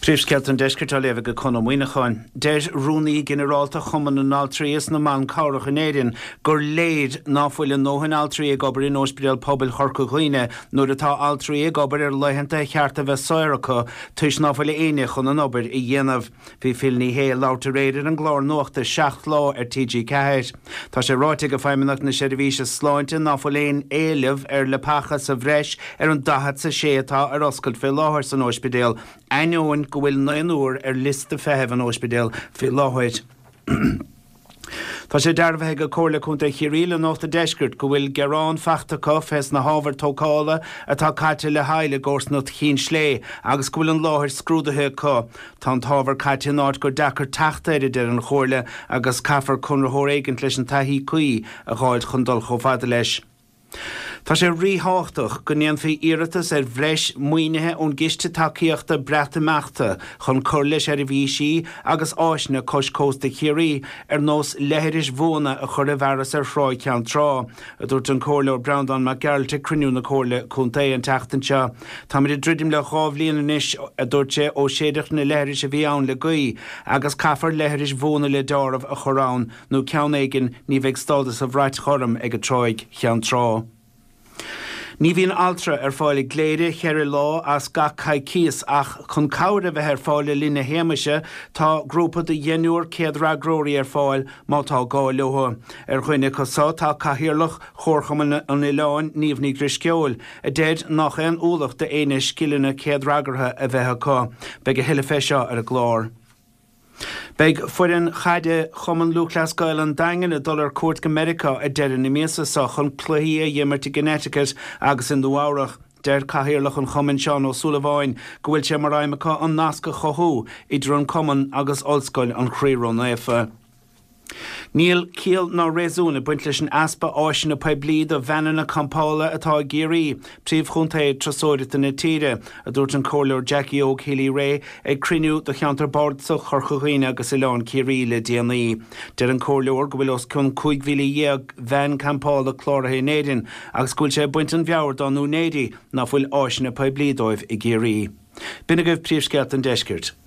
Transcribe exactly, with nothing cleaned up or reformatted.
Príomhscealtain deisceart leh go conmhaoineáin. Deir rúnaí generálta chuman an altrias na man cabhrach in éireann gur léad náfuil an nóhan altrí ag obair in ospidéal pobail chorca chuoine nuair atá altrí ag obair ar leitheanta chearta bheith saoracha tuis náfuil éine chun an obair i dhéanamh. Bhí filní hé láta réidir an glár nuachta seacht lá ar T G ceathair. Tá sé ráite go feimimeach na seirbhíse sláinte náfuil éon éileh ar le pacha sa bhreis ar an dathad sa sé atá ar oscailt fé láthir san ospidéal. Aineoin go bhfuil nine úr ar lista feitheamh an ospidéal fé láthid. Tá sé dearbhaithe go cóirla chunta chiaríle nóta deisceart go bhfuil gerán feachtacha fes na hábhar tócála atá caite le haile gcósnut chin slé agus go bhfuil an láthir scrúdathe có. Tá an tábhar caite náid gur dechar teachta idir an chóirle agus caafar chunrathóir éigent leis an taithí cuí a gháid chun dul chomh leis. Tá sé ríthátach go níon fí iiritas ar bhreis muoinethe ón giste takeíochta breatameachta chun chur leis ar a bhí sí agus áisna cos cósta chiarí ar nós lehéiris bhóna a chur a bheras ar shráid ceann trá. A dúirt an cóirle ó Browndown mac gearailte cruniú na cóirle chunta an teachtainse. Tá muid dridim le chábhlíon inis a dúirt sé ó séideach na lehéiris a bhí ann le gaí agus caafar lehéiris bhóna le dáramh a chorán nó ceann éigean ní bheith stádas a bhráit chorm ag a tráig cheann trá. Ní bhíon altra ar fáile gléide cheir lá as ga caicíos ach chun cabhar a bheith ar fáile lína héimeise tá grúpa de dhéanúir céad ragróirí ar fáil má tá gá leotha. Ar chuine cosá tá caithearlach chórchaman an Ileáin níomh ní grisceol a déad nach an úlach de éine scilina céad ragartha a bheithe cá, beag a hiile feiseo ar a glár. Beg fuirin chaide chuman Lucas Gail an dagan a dul ar cuairt go America a deir na míasa sa chun cluí a dhéimirtí Connecticut agus in dúárach. Deir caithearlach an chumann seán ó Súlaháin go bhfuil sé mar raimimecha an nasca chothú idir an cumann agus ollscoil an chríomhrán éfa. Níl cíal ná réasúna buint leis an aspa áisina pebliad a bheanna campála atá géirí príomh chuntaid trasóideachta na tíre a dúirt an cóirleoir Jackie O'Keefe Ray ag criniú do cheantar bord sa chorchaghine agus Ileán Ciarí le D N I. Deir an cóirleoir go bhfuil os chun chuig mhíle dhéag bhean campála chlóratha in éideann agus gúil sé buint an bheabhar don únéadí ná bhfuil áisina pebliadóibh i géirí. Bina goibh príomhscealtain deisceart.